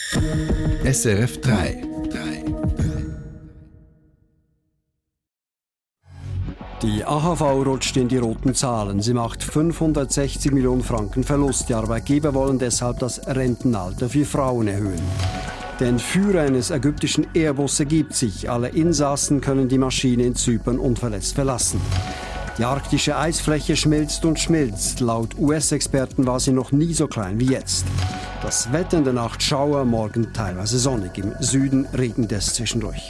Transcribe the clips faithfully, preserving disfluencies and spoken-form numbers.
S R F drei. Die A H V rutscht in die roten Zahlen. Sie macht fünfhundertsechzig Millionen Franken Verlust. Die Arbeitgeber wollen deshalb das Rentenalter für Frauen erhöhen. Der Entführer eines ägyptischen Airbus ergibt sich. Alle Insassen können die Maschine in Zypern unverletzt verlassen. Die arktische Eisfläche schmilzt und schmilzt. Laut U S-Experten war sie noch nie so klein wie jetzt. Das Wetter in der Nacht Schauer, morgen teilweise sonnig. Im Süden regnet es zwischendurch.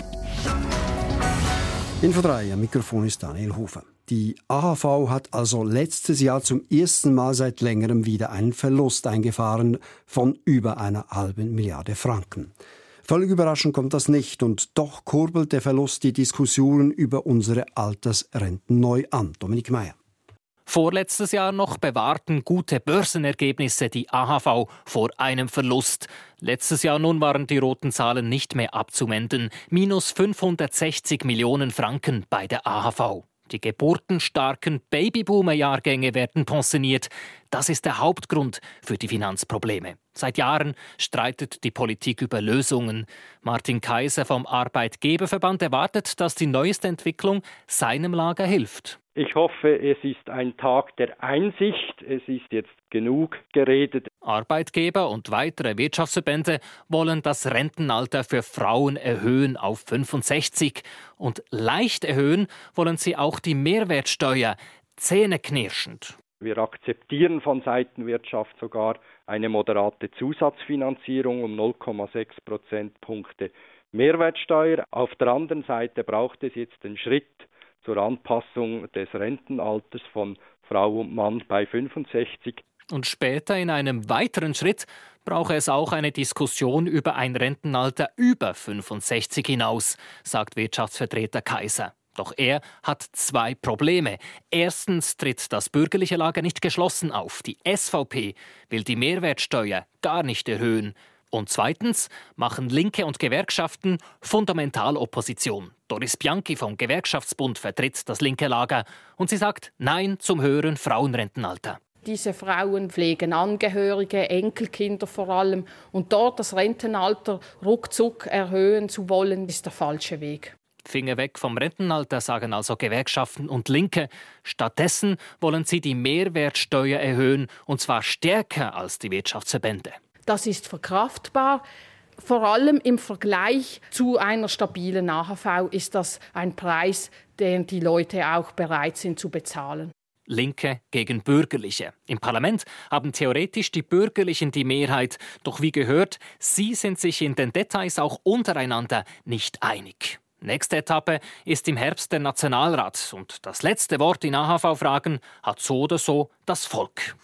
Info drei, am Mikrofon ist Daniel Hofer. Die A H V hat also letztes Jahr zum ersten Mal seit längerem wieder einen Verlust eingefahren von über einer halben Milliarde Franken. Völlig überraschend kommt das nicht und doch kurbelt der Verlust die Diskussionen über unsere Altersrenten neu an. Dominik Meyer. Vorletztes Jahr noch bewahrten gute Börsenergebnisse die A H V vor einem Verlust. Letztes Jahr nun waren die roten Zahlen nicht mehr abzuwenden. Minus fünfhundertsechzig Millionen Franken bei der A H V. Die geburtenstarken Babyboomer-Jahrgänge werden pensioniert. Das ist der Hauptgrund für die Finanzprobleme. Seit Jahren streitet die Politik über Lösungen. Martin Kaiser vom Arbeitgeberverband erwartet, dass die neueste Entwicklung seinem Lager hilft. Ich hoffe, es ist ein Tag der Einsicht. Es ist jetzt genug geredet. Arbeitgeber und weitere Wirtschaftsverbände wollen das Rentenalter für Frauen erhöhen auf fünfundsechzig. Und leicht erhöhen wollen sie auch die Mehrwertsteuer, zähneknirschend. Wir akzeptieren von Seiten Wirtschaft sogar eine moderate Zusatzfinanzierung um null Komma sechs Prozentpunkte Mehrwertsteuer. Auf der anderen Seite braucht es jetzt den Schritt zur Anpassung des Rentenalters von Frau und Mann bei fünfundsechzig. Und später in einem weiteren Schritt brauche es auch eine Diskussion über ein Rentenalter über fünfundsechzig hinaus, sagt Wirtschaftsvertreter Kaiser. Doch er hat zwei Probleme. Erstens tritt das bürgerliche Lager nicht geschlossen auf. Die S V P will die Mehrwertsteuer gar nicht erhöhen. Und zweitens machen Linke und Gewerkschaften Fundamentalopposition. Doris Bianchi vom Gewerkschaftsbund vertritt das linke Lager und sie sagt Nein zum höheren Frauenrentenalter. Diese Frauen pflegen Angehörige, Enkelkinder vor allem. Und dort das Rentenalter ruckzuck erhöhen zu wollen, ist der falsche Weg. Finger weg vom Rentenalter, sagen also Gewerkschaften und Linke. Stattdessen wollen sie die Mehrwertsteuer erhöhen, und zwar stärker als die Wirtschaftsverbände. Das ist verkraftbar. Vor allem im Vergleich zu einer stabilen A H V ist das ein Preis, den die Leute auch bereit sind zu bezahlen. Linke gegen Bürgerliche. Im Parlament haben theoretisch die Bürgerlichen die Mehrheit. Doch wie gehört, sie sind sich in den Details auch untereinander nicht einig. Nächste Etappe ist im Herbst der Nationalrat. Und das letzte Wort in A H V-Fragen hat so oder so das Volk.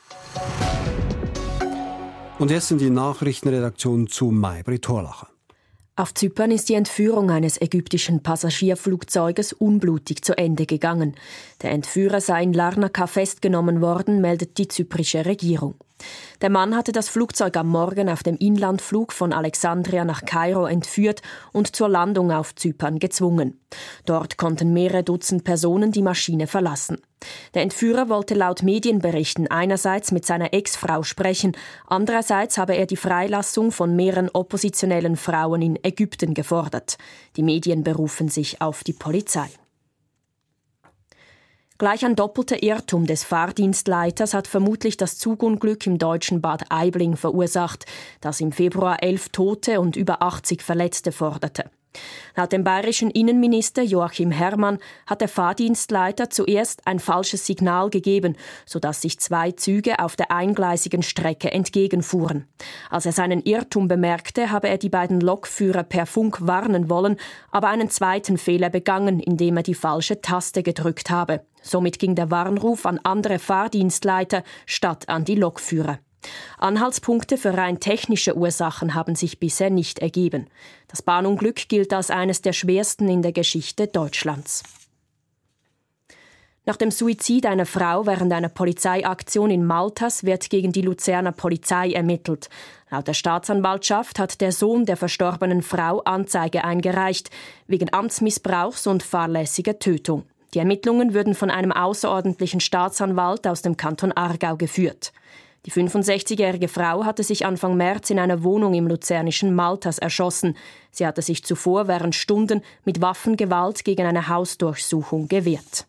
Und jetzt sind die Nachrichtenredaktion zu Maybrit Horlacher. Auf Zypern ist die Entführung eines ägyptischen Passagierflugzeuges unblutig zu Ende gegangen. Der Entführer sei in Larnaca festgenommen worden, meldet die zyprische Regierung. Der Mann hatte das Flugzeug am Morgen auf dem Inlandflug von Alexandria nach Kairo entführt und zur Landung auf Zypern gezwungen. Dort konnten mehrere Dutzend Personen die Maschine verlassen. Der Entführer wollte laut Medienberichten einerseits mit seiner Ex-Frau sprechen, andererseits habe er die Freilassung von mehreren oppositionellen Frauen in Ägypten gefordert. Die Medien berufen sich auf die Polizei. Gleich ein doppelter Irrtum des Fahrdienstleiters hat vermutlich das Zugunglück im deutschen Bad Aibling verursacht, das im Februar elf Tote und über achtzig Verletzte forderte. Laut dem bayerischen Innenminister Joachim Herrmann hat der Fahrdienstleiter zuerst ein falsches Signal gegeben, sodass sich zwei Züge auf der eingleisigen Strecke entgegenfuhren. Als er seinen Irrtum bemerkte, habe er die beiden Lokführer per Funk warnen wollen, aber einen zweiten Fehler begangen, indem er die falsche Taste gedrückt habe. Somit ging der Warnruf an andere Fahrdienstleiter statt an die Lokführer. Anhaltspunkte für rein technische Ursachen haben sich bisher nicht ergeben. Das Bahnunglück gilt als eines der schwersten in der Geschichte Deutschlands. Nach dem Suizid einer Frau während einer Polizeiaktion in Maltas wird gegen die Luzerner Polizei ermittelt. Laut der Staatsanwaltschaft hat der Sohn der verstorbenen Frau Anzeige eingereicht, wegen Amtsmissbrauchs und fahrlässiger Tötung. Die Ermittlungen würden von einem außerordentlichen Staatsanwalt aus dem Kanton Aargau geführt. Die fünfundsechzigjährige Frau hatte sich Anfang März in einer Wohnung im luzernischen Malters erschossen. Sie hatte sich zuvor während Stunden mit Waffengewalt gegen eine Hausdurchsuchung gewehrt.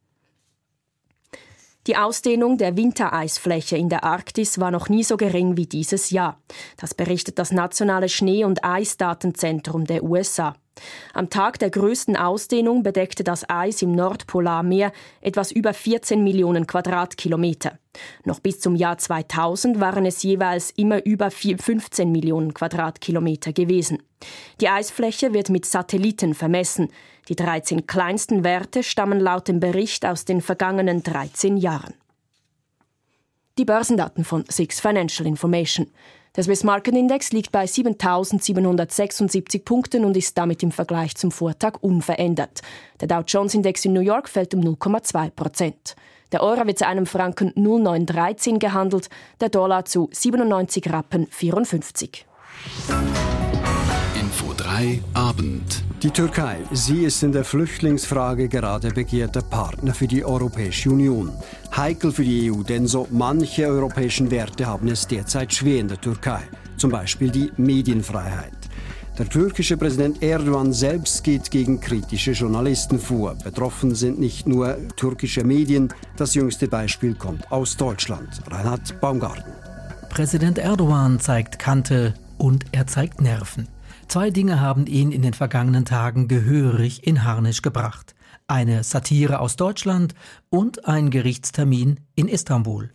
Die Ausdehnung der Wintereisfläche in der Arktis war noch nie so gering wie dieses Jahr. Das berichtet das Nationale Schnee- und Eisdatenzentrum der U S A. Am Tag der größten Ausdehnung bedeckte das Eis im Nordpolarmeer etwas über vierzehn Millionen Quadratkilometer. Noch bis zum Jahr zweitausend waren es jeweils immer über fünfzehn Millionen Quadratkilometer gewesen. Die Eisfläche wird mit Satelliten vermessen. Die dreizehn kleinsten Werte stammen laut dem Bericht aus den vergangenen dreizehn Jahren. Die Börsendaten von Six Financial Information. Der Swiss Market Index liegt bei siebentausendsiebenhundertsechsundsiebzig Punkten und ist damit im Vergleich zum Vortag unverändert. Der Dow Jones Index in New York fällt um null Komma zwei Prozent. Der Euro wird zu einem Franken null Komma neun dreizehn gehandelt, der Dollar zu siebenundneunzig Rappen vierundfünfzig. Info drei Abend. Die Türkei, sie ist in der Flüchtlingsfrage gerade begehrter Partner für die Europäische Union. Heikel für die E U, denn so manche europäischen Werte haben es derzeit schwer in der Türkei. Zum Beispiel die Medienfreiheit. Der türkische Präsident Erdogan selbst geht gegen kritische Journalisten vor. Betroffen sind nicht nur türkische Medien. Das jüngste Beispiel kommt aus Deutschland. Reinhard Baumgarten. Präsident Erdogan zeigt Kante und er zeigt Nerven. Zwei Dinge haben ihn in den vergangenen Tagen gehörig in Harnisch gebracht. Eine Satire aus Deutschland und ein Gerichtstermin in Istanbul.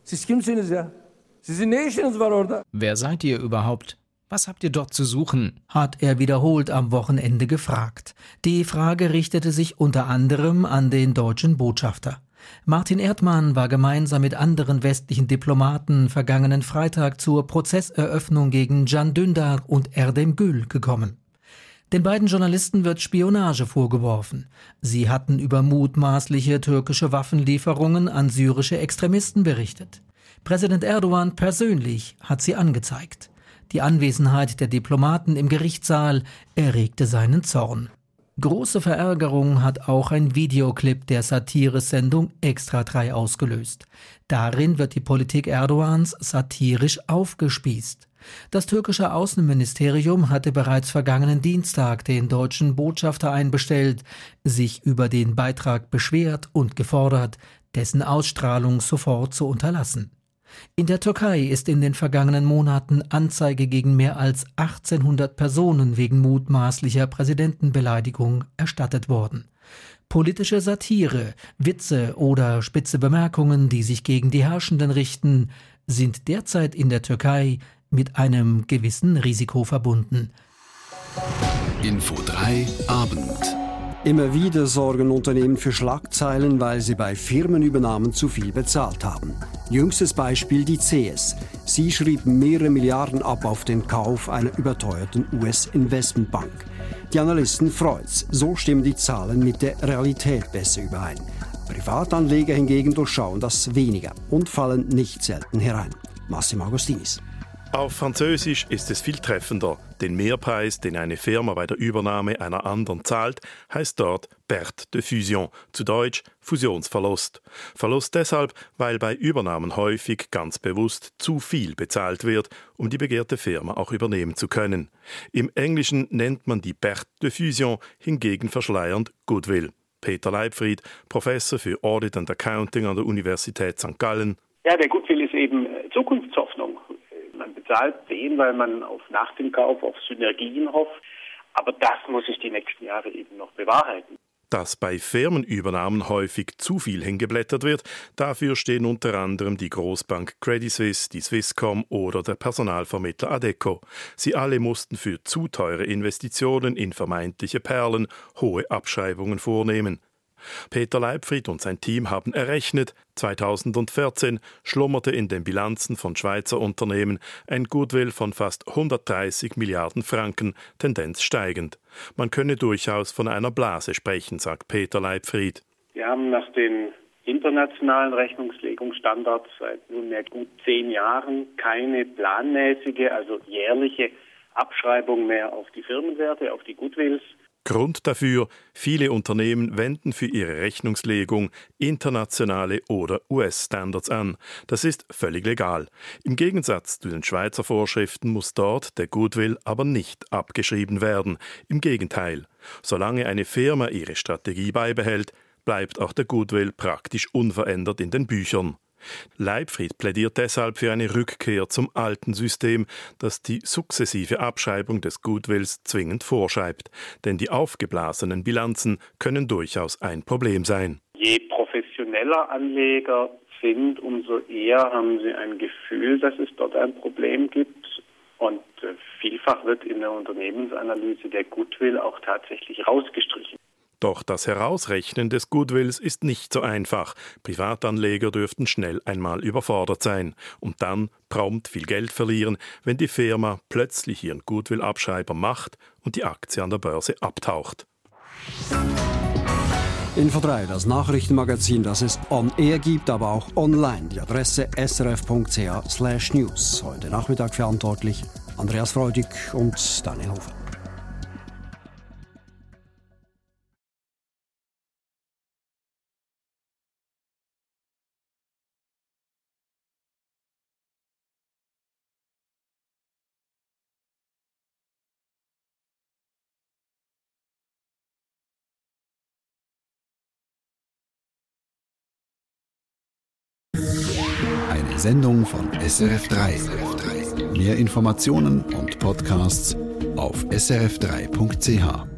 Wer seid ihr überhaupt? Was habt ihr dort zu suchen? Hat er wiederholt am Wochenende gefragt. Die Frage richtete sich unter anderem an den deutschen Botschafter. Martin Erdmann war gemeinsam mit anderen westlichen Diplomaten vergangenen Freitag zur Prozesseröffnung gegen Can Dündar und Erdem Gül gekommen. Den beiden Journalisten wird Spionage vorgeworfen. Sie hatten über mutmaßliche türkische Waffenlieferungen an syrische Extremisten berichtet. Präsident Erdogan persönlich hat sie angezeigt. Die Anwesenheit der Diplomaten im Gerichtssaal erregte seinen Zorn. Große Verärgerung hat auch ein Videoclip der Satiresendung Extra drei ausgelöst. Darin wird die Politik Erdogans satirisch aufgespießt. Das türkische Außenministerium hatte bereits vergangenen Dienstag den deutschen Botschafter einbestellt, sich über den Beitrag beschwert und gefordert, dessen Ausstrahlung sofort zu unterlassen. In der Türkei ist in den vergangenen Monaten Anzeige gegen mehr als achtzehnhundert Personen wegen mutmaßlicher Präsidentenbeleidigung erstattet worden. Politische Satire, Witze oder spitze Bemerkungen, die sich gegen die Herrschenden richten, sind derzeit in der Türkei mit einem gewissen Risiko verbunden. Info drei Abend. Immer wieder sorgen Unternehmen für Schlagzeilen, weil sie bei Firmenübernahmen zu viel bezahlt haben. Jüngstes Beispiel die C S. Sie schrieb mehrere Milliarden ab auf den Kauf einer überteuerten U S-Investmentbank. Die Analysten freut's. So stimmen die Zahlen mit der Realität besser überein. Privatanleger hingegen durchschauen das weniger und fallen nicht selten herein. Massimo Agostinis. Auf Französisch ist es viel treffender. Den Mehrpreis, den eine Firma bei der Übernahme einer anderen zahlt, heißt dort Perte de Fusion, zu Deutsch Fusionsverlust. Verlust deshalb, weil bei Übernahmen häufig ganz bewusst zu viel bezahlt wird, um die begehrte Firma auch übernehmen zu können. Im Englischen nennt man die Perte de Fusion hingegen verschleiernd Goodwill. Peter Leibfried, Professor für Audit and Accounting an der Universität Sankt Gallen. Ja, der Goodwill ist eben Zukunftshoffnung. Man bezahlt den, weil man auf nach dem Kauf auf Synergien hofft. Aber das muss sich die nächsten Jahre eben noch bewahrheiten. Dass bei Firmenübernahmen häufig zu viel hingeblättert wird, dafür stehen unter anderem die Großbank Credit Suisse, die Swisscom oder der Personalvermittler Adecco. Sie alle mussten für zu teure Investitionen in vermeintliche Perlen hohe Abschreibungen vornehmen. Peter Leibfried und sein Team haben errechnet, zweitausendvierzehn schlummerte in den Bilanzen von Schweizer Unternehmen ein Goodwill von fast hundertdreißig Milliarden Franken, Tendenz steigend. Man könne durchaus von einer Blase sprechen, sagt Peter Leibfried. Wir haben nach den internationalen Rechnungslegungsstandards seit nunmehr gut zehn Jahren keine planmäßige, also jährliche Abschreibung mehr auf die Firmenwerte, auf die Goodwills. Grund dafür, viele Unternehmen wenden für ihre Rechnungslegung internationale oder U S-Standards an. Das ist völlig legal. Im Gegensatz zu den Schweizer Vorschriften muss dort der Goodwill aber nicht abgeschrieben werden. Im Gegenteil. Solange eine Firma ihre Strategie beibehält, bleibt auch der Goodwill praktisch unverändert in den Büchern. Leibfried plädiert deshalb für eine Rückkehr zum alten System, das die sukzessive Abschreibung des Goodwills zwingend vorschreibt. Denn die aufgeblasenen Bilanzen können durchaus ein Problem sein. Je professioneller Anleger sind, umso eher haben sie ein Gefühl, dass es dort ein Problem gibt. Und vielfach wird in der Unternehmensanalyse der Goodwill auch tatsächlich rausgestrichen. Doch das Herausrechnen des Goodwills ist nicht so einfach. Privatanleger dürften schnell einmal überfordert sein und dann prompt viel Geld verlieren, wenn die Firma plötzlich ihren Goodwill-Abschreiber macht und die Aktie an der Börse abtaucht. Info drei, das Nachrichtenmagazin, das es on air gibt, aber auch online. Die Adresse s r f punkt c h slash news. Heute Nachmittag verantwortlich Andreas Freudig und Daniel Hofer. Eine Sendung von S R F drei. Mehr Informationen und Podcasts auf s r f drei punkt c h.